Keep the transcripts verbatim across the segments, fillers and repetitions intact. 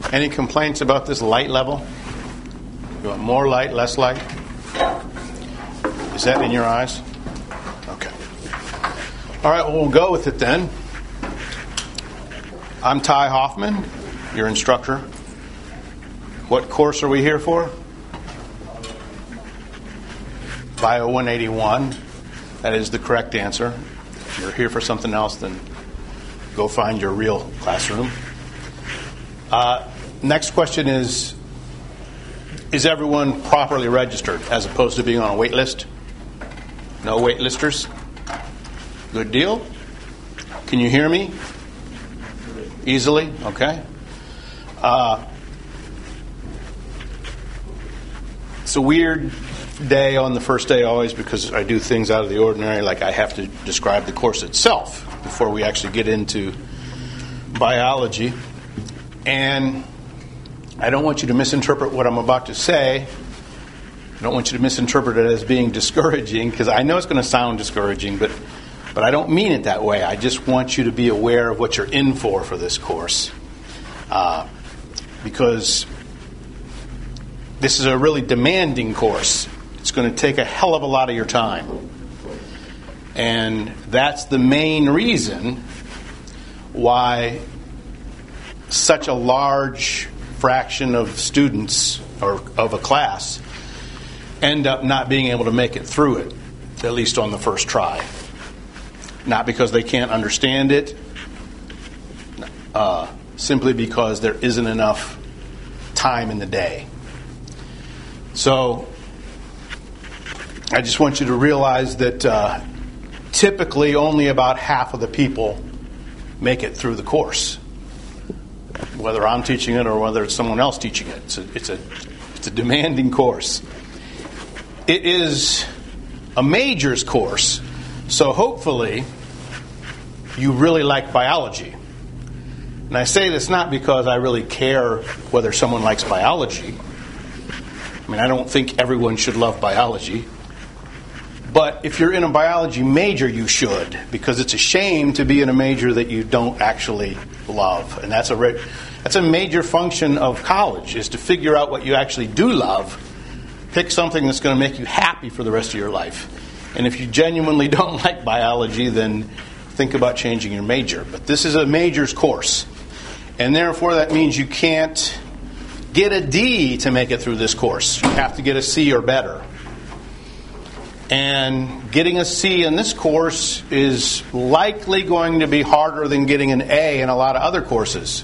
Any complaints about this light level? You want more light, less light? Is that in your eyes? Okay. All right, well, we'll go with it then. I'm Ty Hoffman, your instructor. What course are we here for? Bio one eighty-one. That is the correct answer. If you're here for something else, then go find your real classroom. Uh, next question is, is everyone properly registered as opposed to being on a wait list? No wait listers? Good deal. Can you hear me? Easily? Okay. Uh, it's a weird day on the first day always because I do things out of the ordinary, like I have to describe the course itself before we actually get into biology. And I don't want you to misinterpret what I'm about to say. I don't want you to misinterpret it as being discouraging, because I know it's going to sound discouraging, but but I don't mean it that way. I just want you to be aware of what you're in for for this course. Uh, because this is a really demanding course. It's going to take a hell of a lot of your time. And that's the main reason why such a large fraction of students or of a class end up not being able to make it through it, at least on the first try. Not because they can't understand it, uh, simply because there isn't enough time in the day. So I just want you to realize that uh, typically only about half of the people make it through the course, whether I'm teaching it or whether it's someone else teaching it. It's a, it's a, it's a demanding course. It is a majors course, so hopefully you really like biology. And I say this not because I really care whether someone likes biology. I mean, I don't think everyone should love biology. But if you're in a biology major, you should, because it's a shame to be in a major that you don't actually love. And that's a re- that's a major function of college, is to figure out what you actually do love, pick something that's going to make you happy for the rest of your life. And if you genuinely don't like biology, then think about changing your major. But this is a majors course, and therefore that means you can't get a D to make it through this course. You have to get a C or better. And getting a C in this course is likely going to be harder than getting an A in a lot of other courses.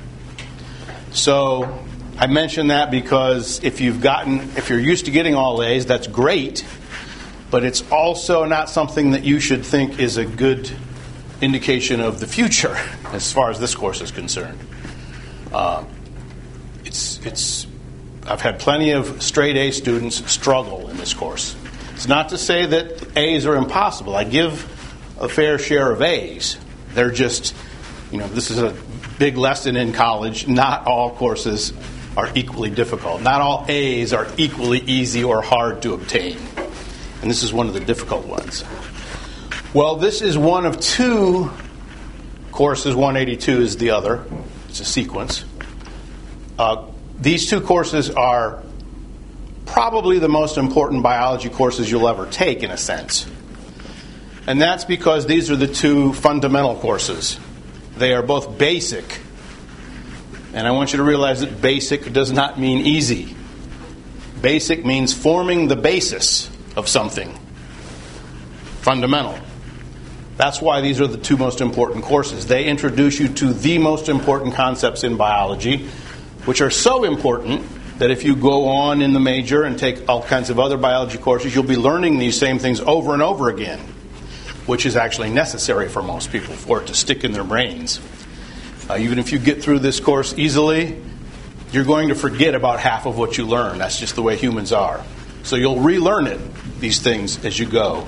So I mention that because if you've gotten, if you're used to getting all A's, that's great. But it's also not something that you should think is a good indication of the future as far as this course is concerned. Uh, it's it's. I've had plenty of straight A students struggle in this course. It's not to say that A's are impossible. I give a fair share of A's. They're just, you know, this is a big lesson in college. Not all courses are equally difficult. Not all A's are equally easy or hard to obtain. And this is one of the difficult ones. Well, this is one of two courses. one eighty-two is the other. It's a sequence. Uh, these two courses are probably the most important biology courses you'll ever take, in a sense. And that's because these are the two fundamental courses. They are both basic. And I want you to realize that basic does not mean easy. Basic means forming the basis of something. Fundamental. That's why these are the two most important courses. They introduce you to the most important concepts in biology, which are so important that if you go on in the major and take all kinds of other biology courses, you'll be learning these same things over and over again, which is actually necessary for most people for it to stick in their brains. Uh, even if you get through this course easily, you're going to forget about half of what you learn. That's just the way humans are. So you'll relearn it, these things, as you go.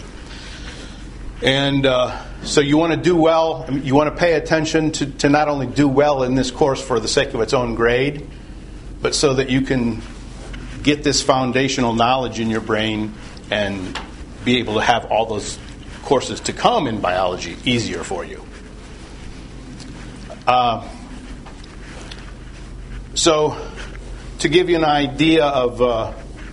And uh, so you want to do well. I mean, you want to pay attention to, to not only do well in this course for the sake of its own grade, but so that you can get this foundational knowledge in your brain and be able to have all those courses to come in biology easier for you. Uh, So, to give you an idea of uh,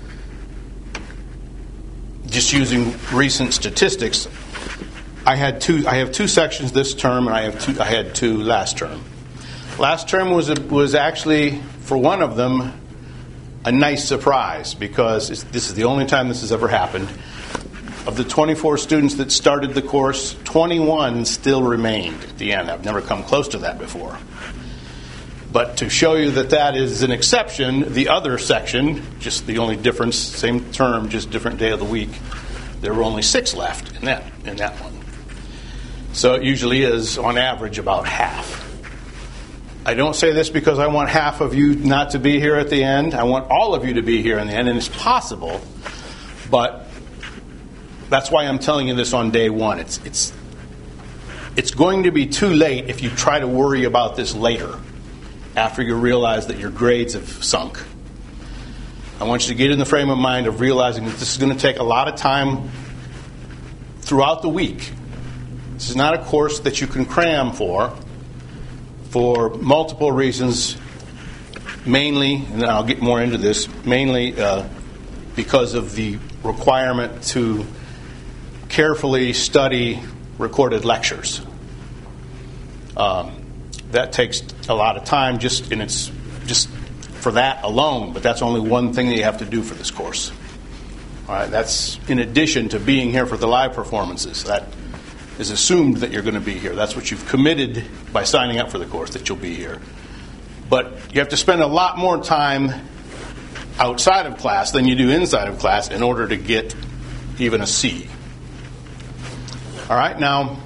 just using recent statistics, I had two. I have two sections this term, and I have two. I had two last term. Last term was a, was actually, for one of them, a nice surprise, because it's, this is the only time this has ever happened. Of the twenty-four students that started the course, twenty-one still remained at the end. I've never come close to that before. But to show you that that is an exception, the other section, just the only difference, same term, just different day of the week, there were only six left in that in that one. So it usually is, on average, about half. I don't say this because I want half of you not to be here at the end. I want all of you to be here in the end, and it's possible, but that's why I'm telling you this on day one. It's it's it's going to be too late if you try to worry about this later, after you realize that your grades have sunk. I want you to get in the frame of mind of realizing that this is going to take a lot of time throughout the week. This is not a course that you can cram for, for multiple reasons, mainly, and I'll get more into this, mainly uh, because of the requirement to carefully study recorded lectures. Um, that takes a lot of time just in its just for that alone, but that's only one thing that you have to do for this course. All right, that's in addition to being here for the live performances. That is assumed that you're going to be here. That's what you've committed by signing up for the course, that you'll be here. But you have to spend a lot more time outside of class than you do inside of class in order to get even a C. All right, now,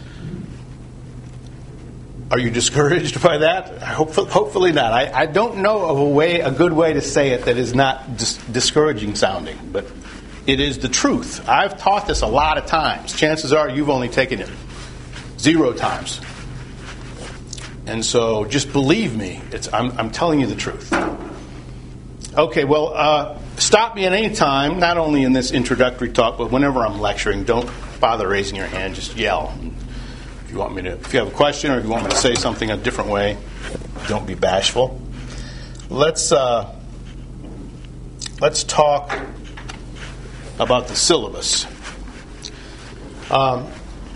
are you discouraged by that? Hopefully, hopefully not. I, I don't know of a way, a good way to say it that is not dis- discouraging sounding, but it is the truth. I've taught this a lot of times. Chances are you've only taken it zero times. And so just believe me, it's, I'm, I'm telling you the truth. Okay, well, uh, stop me at any time, not only in this introductory talk, but whenever I'm lecturing. Don't bother raising your hand, just yell. If you want me to, if you have a question or if you want me to say something a different way, don't be bashful. Let's uh, let's talk about the syllabus. Um,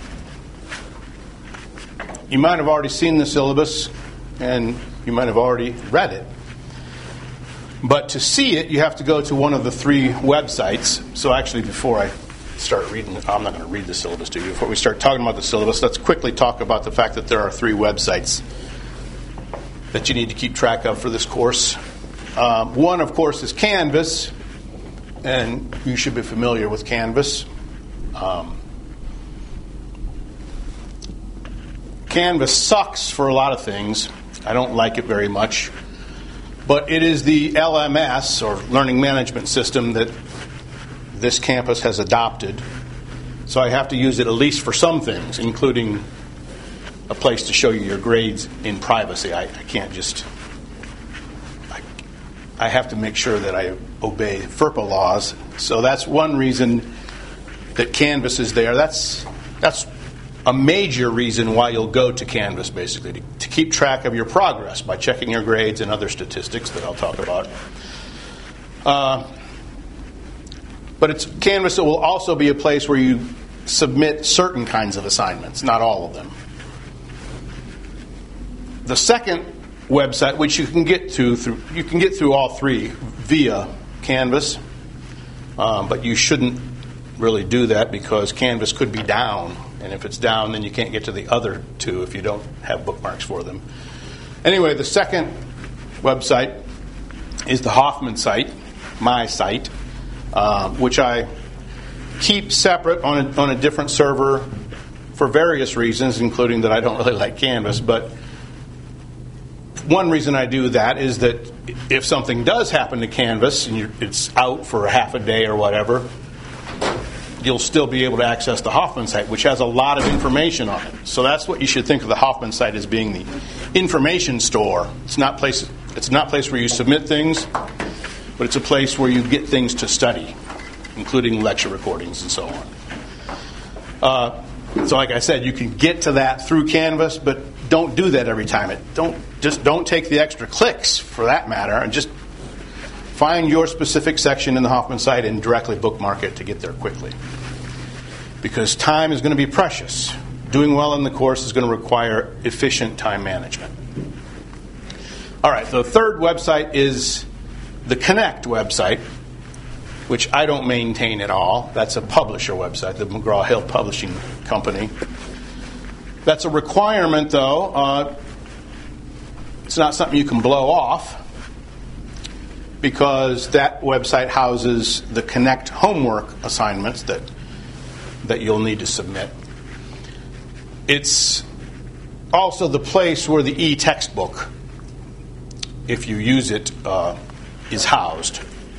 you might have already seen the syllabus, and you might have already read it. But to see it, you have to go to one of the three websites. So actually, before I start reading, I'm not going to read the syllabus to you. Before we start talking about the syllabus, let's quickly talk about the fact that there are three websites that you need to keep track of for this course. Um, one, of course, is Canvas, and you should be familiar with Canvas. Um, Canvas sucks for a lot of things. I don't like it very much. But it is the L M S, or Learning Management System, that this campus has adopted. So I have to use it at least for some things, including a place to show you your grades in privacy. I, I can't just... I, I have to make sure that I obey FERPA laws. So that's one reason that Canvas is there. That's that's a major reason why you'll go to Canvas, basically, to, to keep track of your progress by checking your grades and other statistics that I'll talk about. Uh, but it's Canvas will also be a place where you submit certain kinds of assignments, not all of them. The second website, which you can get to through, you can get through all three via Canvas, um, but you shouldn't really do that because Canvas could be down. And if it's down, then you can't get to the other two if you don't have bookmarks for them. Anyway, the second website is the Hoffman site, my site, uh, which I keep separate on a, on a different server for various reasons, including that I don't really like Canvas. But one reason I do that is that if something does happen to Canvas and you're, it's out for a half a day or whatever, you'll still be able to access the Hoffman site, which has a lot of information on it. So that's what you should think of the Hoffman site as being the information store. It's not place. It's not a place where you submit things, but it's a place where you get things to study, including lecture recordings and so on. Uh, so, like I said, you can get to that through Canvas, but don't do that every time. It don't just don't take the extra clicks for that matter, and just find your specific section in the Hoffman site and directly bookmark it to get there quickly. Because time is going to be precious. Doing well in the course is going to require efficient time management. All right, the third website is the Connect website, which I don't maintain at all. That's a publisher website, the McGraw-Hill Publishing Company. That's a requirement, though. Uh, it's not something you can blow off, because that website houses the Connect homework assignments that that you'll need to submit. It's also the place where the e-textbook, if you use it, uh, is housed.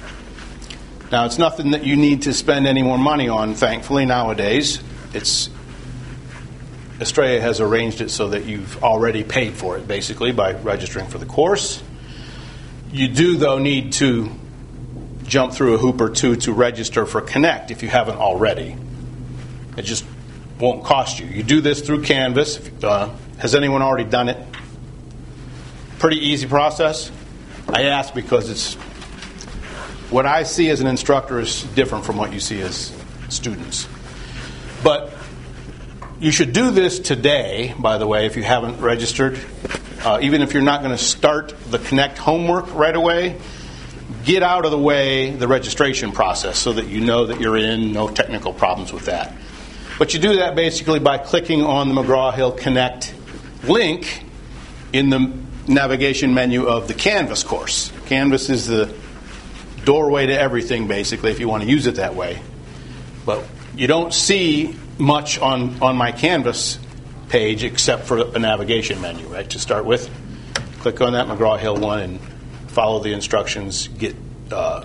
Now, it's nothing that you need to spend any more money on, thankfully, nowadays. It's Estrella has arranged it so that you've already paid for it, basically, by registering for the course. You do, though, need to jump through a hoop or two to register for Connect if you haven't already. It just won't cost you. You do this through Canvas. Uh, has anyone already done it? Pretty easy process. I ask because it's what I see as an instructor is different from what you see as students. But you should do this today, by the way, if you haven't registered. Uh, even if you're not going to start the Connect homework right away, get out of the way the registration process so that you know that you're in, no technical problems with that. But you do that basically by clicking on the McGraw-Hill Connect link in the navigation menu of the Canvas course. Canvas is the doorway to everything, basically, if you want to use it that way. But you don't see much on, on my Canvas page except for a navigation menu, right, to start with. Click on that McGraw-Hill one and follow the instructions, get uh,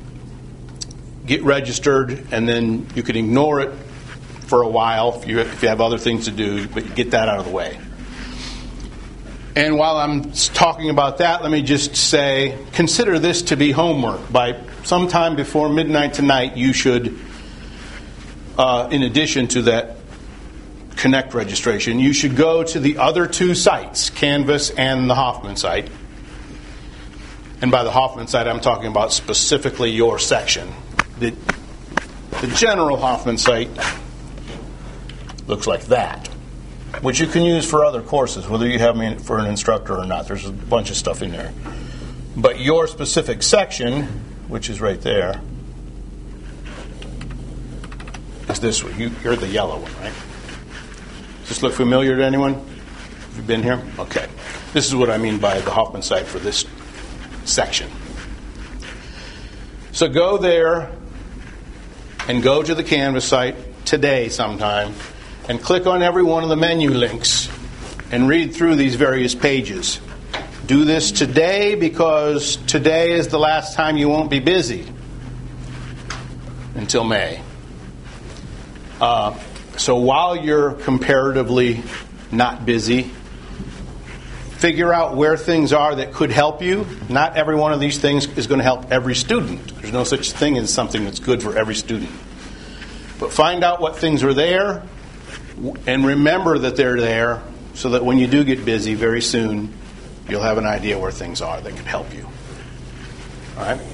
get registered, and then you can ignore it for a while if you, if you have other things to do, but get that out of the way. And while I'm talking about that, let me just say, consider this to be homework. By sometime before midnight tonight, you should, uh, in addition to that Connect registration, you should go to the other two sites, Canvas and the Hoffman site. And by the Hoffman site, I'm talking about specifically your section. The, the general Hoffman site looks like that, which you can use for other courses, whether you have me for an instructor or not. There's a bunch of stuff in there. But your specific section, which is right there, is this one. You, you're the yellow one, right? Does this look familiar to anyone? Have you been here? Okay. This is what I mean by the Hoffman site for this section. So go there and go to the Canvas site today sometime and click on every one of the menu links and read through these various pages. Do this today because today is the last time you won't be busy until May. Uh, so while you're comparatively not busy, figure out where things are that could help you. Not every one of these things is going to help every student. There's no such thing as something that's good for every student. But find out what things are there and remember that they're there so that when you do get busy very soon, you'll have an idea where things are that can help you. All right?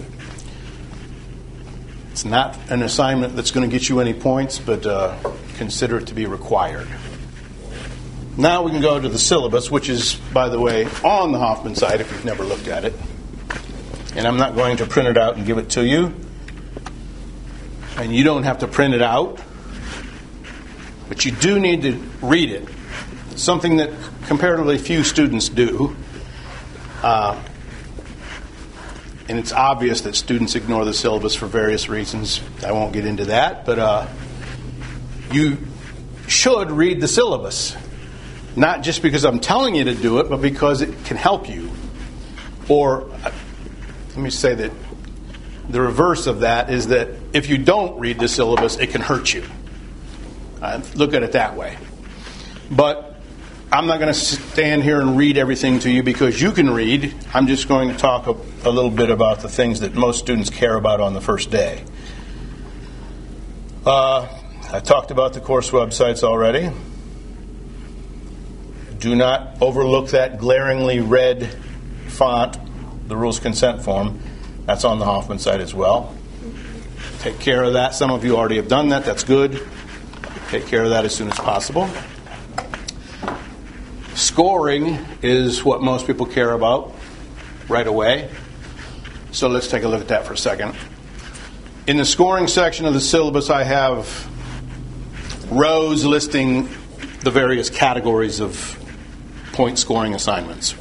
It's not an assignment that's going to get you any points, but uh, consider it to be required. Now we can go to the syllabus, which is, by the way, on the Hoffman site if you've never looked at it. And I'm not going to print it out and give it to you. And you don't have to print it out. But you do need to read it. It's something that comparatively few students do. Uh, and it's obvious that students ignore the syllabus for various reasons. I won't get into that. But uh, you should read the syllabus. Not just because I'm telling you to do it, but because it can help you. Or, let me say that the reverse of that is that if you don't read the syllabus, it can hurt you. Uh, look at it that way. But I'm not going to stand here and read everything to you because you can read. I'm just going to talk a, a little bit about the things that most students care about on the first day. Uh, I talked about the course websites already. do not overlook that glaringly red font, the rules consent form. That's on the Hoffman site as well. Take care of that. Some of you already have done that. That's good. Take care of that as soon as possible. Scoring is what most people care about right away. So let's take a look at that for a second. In the scoring section of the syllabus, I have rows listing the various categories of point scoring assignments.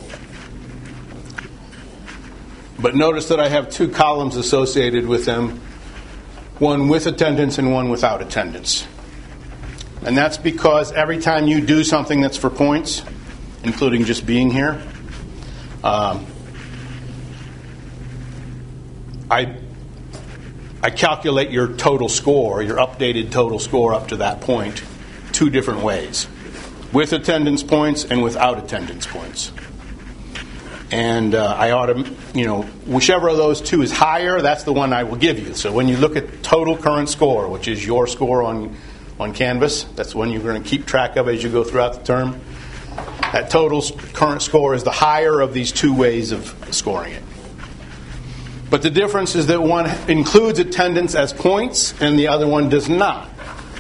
But notice that I have two columns associated with them, one with attendance and one without attendance. And that's because every time you do something that's for points, including just being here, um, I I calculate your total score, your updated total score up to that point, two different ways. With attendance points and without attendance points. And uh, I ought to, you know, whichever of those two is higher, that's the one I will give you. So when you look at total current score, which is your score on, on Canvas, that's one you're going to keep track of as you go throughout the term. That total current score is the higher of these two ways of scoring it. But the difference is that one includes attendance as points and the other one does not.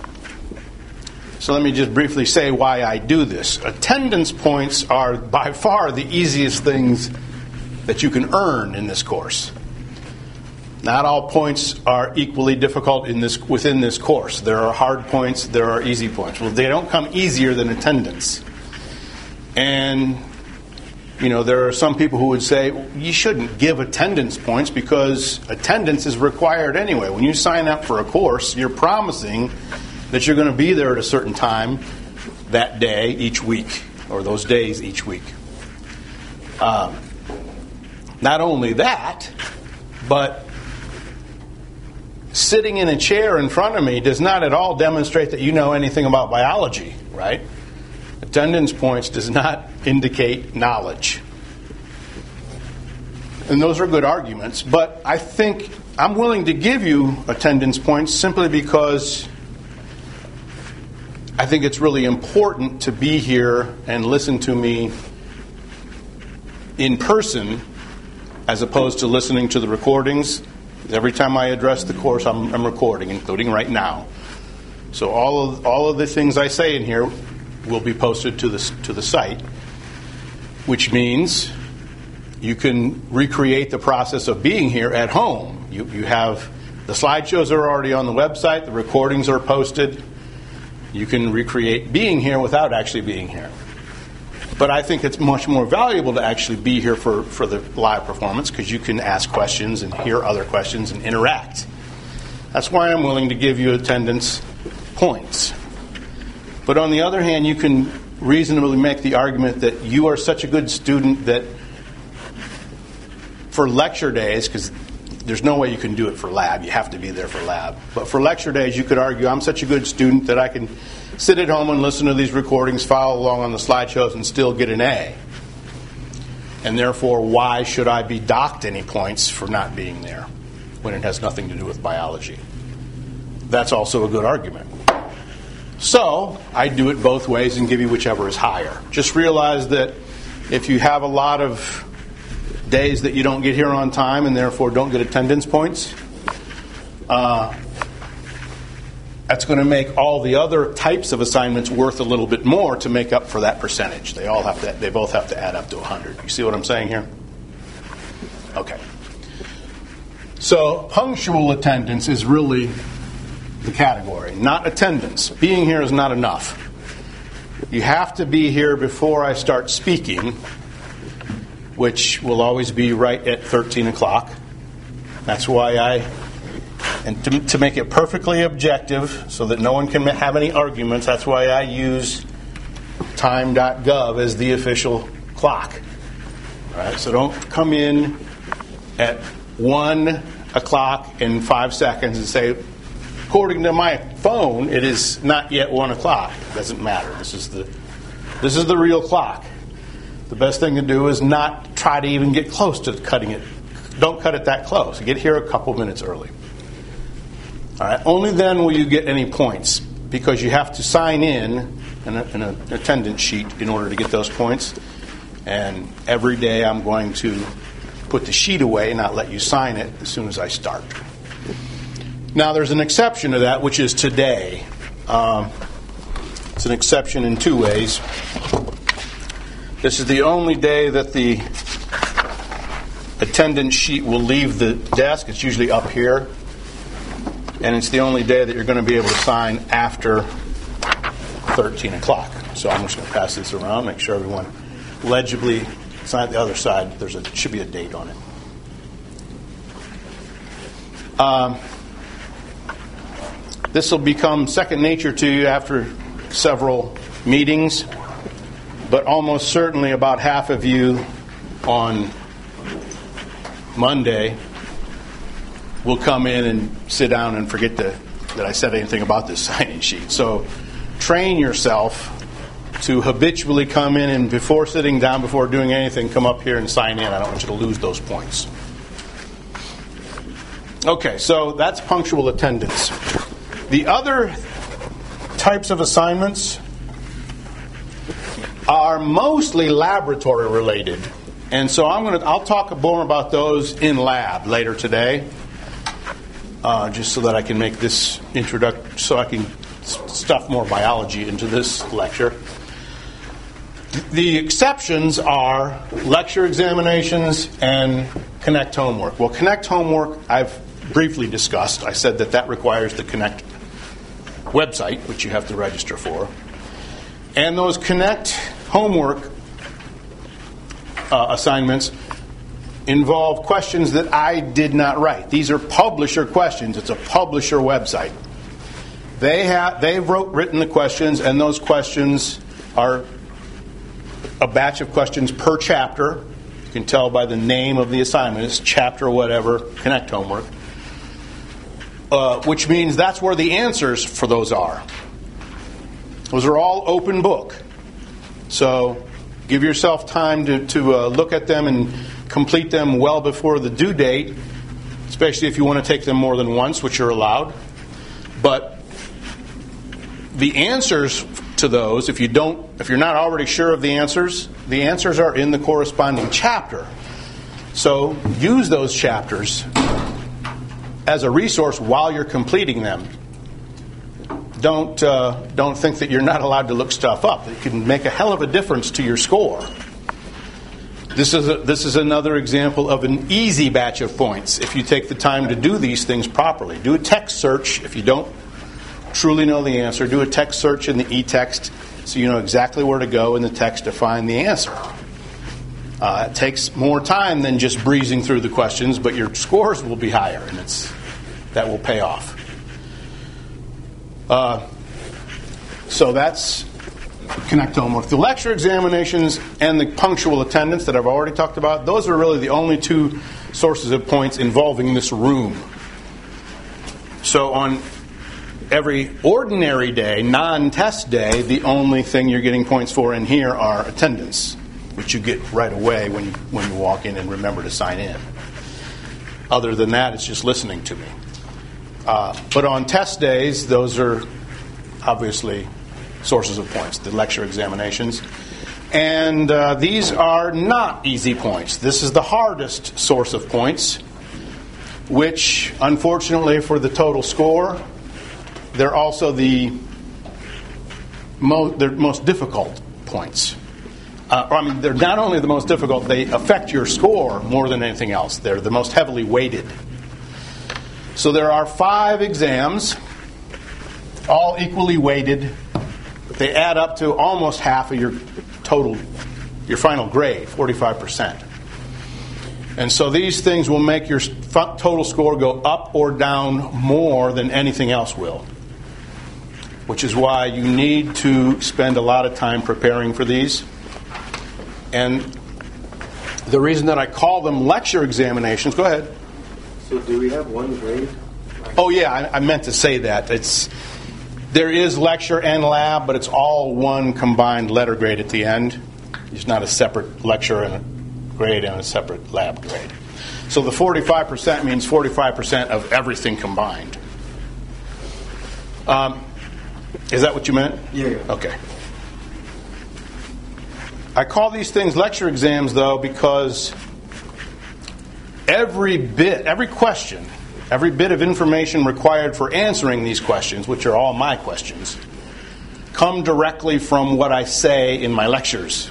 So let me just briefly say why I do this. Attendance points are by far the easiest things that you can earn in this course. Not all points are equally difficult in this within this course. There are hard points, there are easy points. Well, they don't come easier than attendance. And, you know, there are some people who would say, you shouldn't give attendance points because attendance is required anyway. When you sign up for a course, you're promising that you're going to be there at a certain time that day each week, or those days each week. Um, not only that, but sitting in a chair in front of me does not at all demonstrate that you know anything about biology, right? Attendance points does not indicate knowledge. And those are good arguments, but I think I'm willing to give you attendance points simply because I think it's really important to be here and listen to me in person as opposed to listening to the recordings. Every time I address the course, I'm, I'm recording, including right now. So all of all of the things I say in here will be posted to the to the site, which means you can recreate the process of being here at home. You you have the slideshows are already on the website. The recordings are posted. You can recreate being here without actually being here. But I think it's much more valuable to actually be here for, for the live performance because you can ask questions and hear other questions and interact. That's why I'm willing to give you attendance points. But on the other hand, you can reasonably make the argument that you are such a good student that for lecture days, because there's no way you can do it for lab. You have to be there for lab. But for lecture days, you could argue, I'm such a good student that I can sit at home and listen to these recordings, follow along on the slideshows, and still get an A. And therefore, why should I be docked any points for not being there when it has nothing to do with biology? That's also a good argument. So, I do it both ways and give you whichever is higher. Just realize that if you have a lot of days that you don't get here on time and therefore don't get attendance points, uh, that's going to make all the other types of assignments worth a little bit more to make up for that percentage. They all have to. They both have to add up to one hundred. You see what I'm saying here? Okay. So punctual attendance is really the category, not attendance. Being here is not enough. You have to be here before I start speaking, which will always be right at thirteen o'clock. That's why I, and to, to make it perfectly objective so that no one can have any arguments, that's why I use time dot gov as the official clock. All right, so don't come in at one o'clock and five seconds and say, according to my phone, it is not yet one o'clock. It doesn't matter. This is the this is the real clock. The best thing to do is not try to even get close to cutting it. Don't cut it that close. Get here a couple minutes early. All right. Only then will you get any points because you have to sign in an, an attendance sheet in order to get those points. And every day I'm going to put the sheet away and not let you sign it as soon as I start. Now there's an exception to that, which is today. Um, it's an exception in two ways. This is the only day that the attendance sheet will leave the desk. It's usually up here. And it's the only day that you're going to be able to sign after thirteen o'clock. So I'm just going to pass this around, make sure everyone legibly sign the other side. There's a should be a date on it. Um, this will become second nature to you after several meetings, but almost certainly about half of you on Monday will come in and sit down and forget to, that I said anything about this sign-in sheet. So train yourself to habitually come in and before sitting down, before doing anything, come up here and sign in. I don't want you to lose those points. Okay, so that's punctual attendance. The other types of assignments are mostly laboratory related. And so I'm going to I'll talk more about those in lab later today. Uh, just so that I can make this introduction, so I can stuff more biology into this lecture. The exceptions are lecture examinations and Connect homework. Well, Connect homework I've briefly discussed. I said that that requires the Connect website, which you have to register for. And those Connect homework uh, assignments involve questions that I did not write. These are publisher questions. It's a publisher website. They have they wrote written the questions, and those questions are a batch of questions per chapter. You can tell by the name of the assignment. It's chapter whatever, Connect homework. Uh, which means that's where the answers for those are. Those are all open book. So give yourself time to, to uh, look at them and complete them well before the due date, especially if you want to take them more than once, which you're allowed. But the answers to those, if you don't, if you're not already sure of the answers, the answers are in the corresponding chapter. So use those chapters as a resource while you're completing them. Don't uh, don't think that you're not allowed to look stuff up. It can make a hell of a difference to your score. This is a, this is another example of an easy batch of points if you take the time to do these things properly. Do a text search if you don't truly know the answer. Do a text search in the e-text so you know exactly where to go in the text to find the answer. Uh, it takes more time than just breezing through the questions, but your scores will be higher, and it's that will pay off. Uh, so that's Connect homework. The lecture examinations and the punctual attendance that I've already talked about, those are really the only two sources of points involving this room. So on every ordinary day, non-test day, the only thing you're getting points for in here are attendance, which you get right away when you, when you walk in and remember to sign in. Other than that, it's just listening to me. Uh, but on test days, those are obviously sources of points, the lecture examinations. And uh, these are not easy points. This is the hardest source of points, which, unfortunately for the total score, they're also the mo- they're most difficult points. Uh, I mean, they're not only the most difficult, they affect your score more than anything else. They're the most heavily weighted. So there are five exams, all equally weighted. They add up to almost half of your total, your final grade, forty-five percent. And so these things will make your total score go up or down more than anything else will, which is why you need to spend a lot of time preparing for these. And the reason that I call them lecture examinations, go ahead. So do we have one grade? Oh yeah, I, I meant to say that. It's there is lecture and lab, but it's all one combined letter grade at the end. It's not a separate lecture and a grade and a separate lab grade. So the forty-five percent means forty-five percent of everything combined. Um, is that what you meant? Yeah. Okay. I call these things lecture exams, though, because every bit, every question, every bit of information required for answering these questions, which are all my questions, come directly from what I say in my lectures.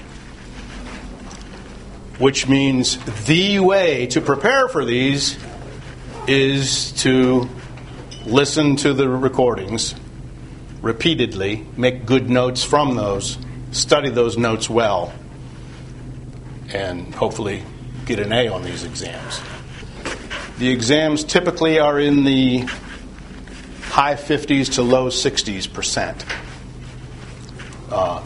Which means the way to prepare for these is to listen to the recordings repeatedly, make good notes from those, study those notes well, and hopefully get an A on these exams. The exams typically are in the high fifties to low sixties percent. Uh,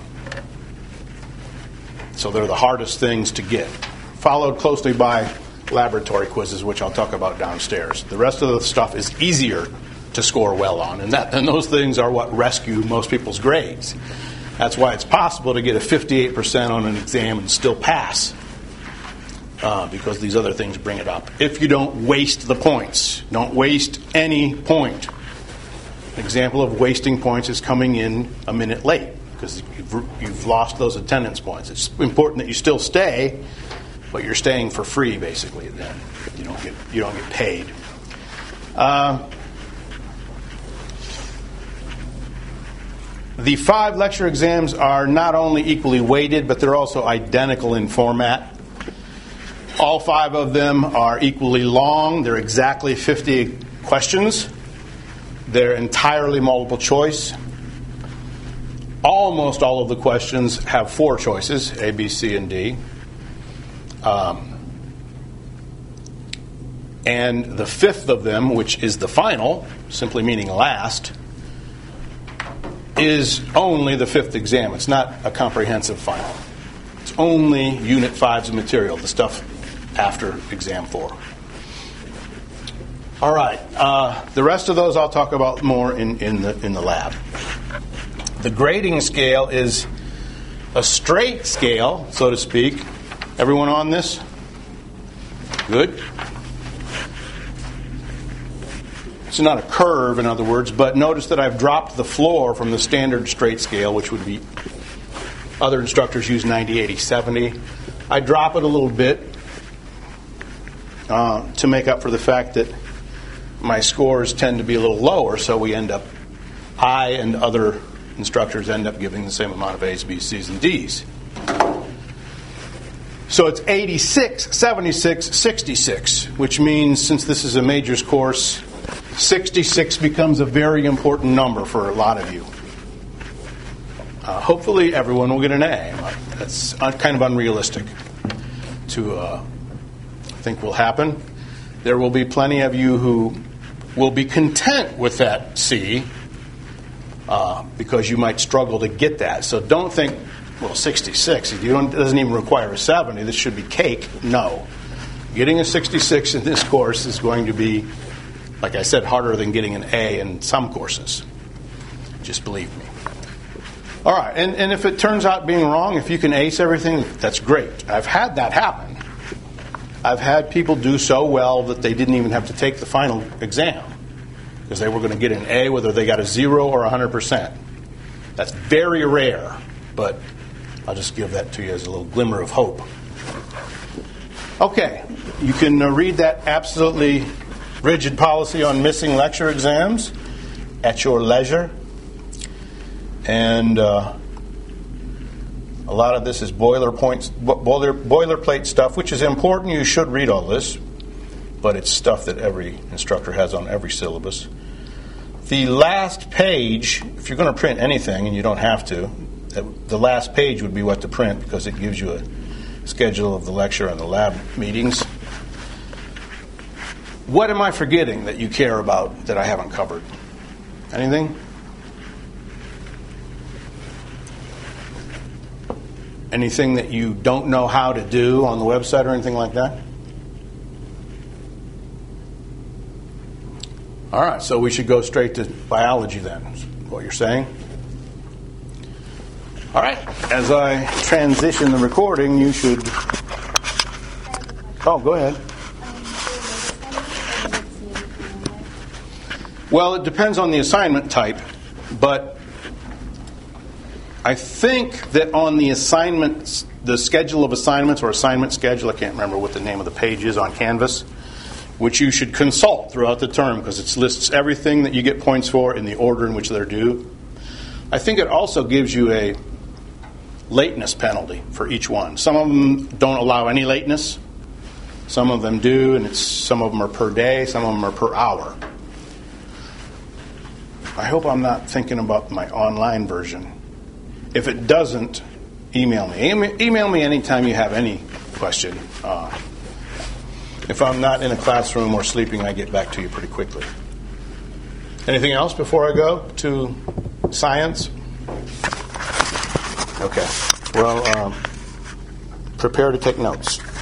so they're the hardest things to get, followed closely by laboratory quizzes, which I'll talk about downstairs. The rest of the stuff is easier to score well on, and that and those things are what rescue most people's grades. That's why it's possible to get a fifty-eight percent on an exam and still pass, uh, because these other things bring it up. If you don't waste the points, don't waste any point. An example of wasting points is coming in a minute late, because you've, you've lost those attendance points. It's important that you still stay, but you're staying for free, basically. Then you don't get you don't get paid. Uh, the five lecture exams are not only equally weighted, but they're also identical in format. All five of them are equally long. They're exactly fifty questions. They're entirely multiple choice. Almost all of the questions have four choices, A, B, C, and D. Um, and the fifth of them, which is the final, simply meaning last, is only the fifth exam. It's not a comprehensive final. It's only Unit five's material, the stuff after Exam four. All right. Uh, the rest of those I'll talk about more in, in the in the lab. The grading scale is a straight scale, so to speak. Everyone on this? Good. It's not a curve, in other words, but notice that I've dropped the floor from the standard straight scale, which would be, other instructors use ninety, eighty, seventy. I drop it a little bit uh, to make up for the fact that my scores tend to be a little lower, so we end up, I and other instructors end up giving the same amount of A's, B's, C's, and D's. So it's eighty-six, seventy-six, sixty-six, which means since this is a majors course, sixty-six becomes a very important number for a lot of you. Uh, hopefully everyone will get an A. That's kind of unrealistic to uh, think will happen. There will be plenty of you who will be content with that C uh, because you might struggle to get that. So don't think, well, sixty-six, you don't, it doesn't even require a seventy. This should be cake. No. Getting a sixty-six in this course is going to be, like I said, harder than getting an A in some courses. Just believe me. All right, and, and if it turns out being wrong, if you can ace everything, that's great. I've had that happen. I've had people do so well that they didn't even have to take the final exam because they were going to get an A whether they got a zero or one hundred percent. That's very rare, but I'll just give that to you as a little glimmer of hope. Okay, you can uh, read that absolutely rigid policy on missing lecture exams at your leisure. And uh, a lot of this is boiler points, boiler, boilerplate stuff, which is important. You should read all this, but it's stuff that every instructor has on every syllabus. The last page, if you're going to print anything, and you don't have to, the last page would be what to print because it gives you a schedule of the lecture and the lab meetings. What am I forgetting that you care about that I haven't covered? Anything? Anything that you don't know how to do on the website or anything like that? All right, so we should go straight to biology then, is what you're saying. All right, as I transition the recording, you should... Oh, go ahead. Well, it depends on the assignment type, but I think that on the assignments, the schedule of assignments or assignment schedule, I can't remember what the name of the page is on Canvas, which you should consult throughout the term because it lists everything that you get points for in the order in which they're due. I think it also gives you a lateness penalty for each one. Some of them don't allow any lateness. Some of them do, and it's some of them are per day, some of them are per hour. I hope I'm not thinking about my online version. If it doesn't, email me. E- email me anytime you have any question. Uh, if I'm not in a classroom or sleeping, I get back to you pretty quickly. Anything else before I go to science? Okay. Well, um, prepare to take notes.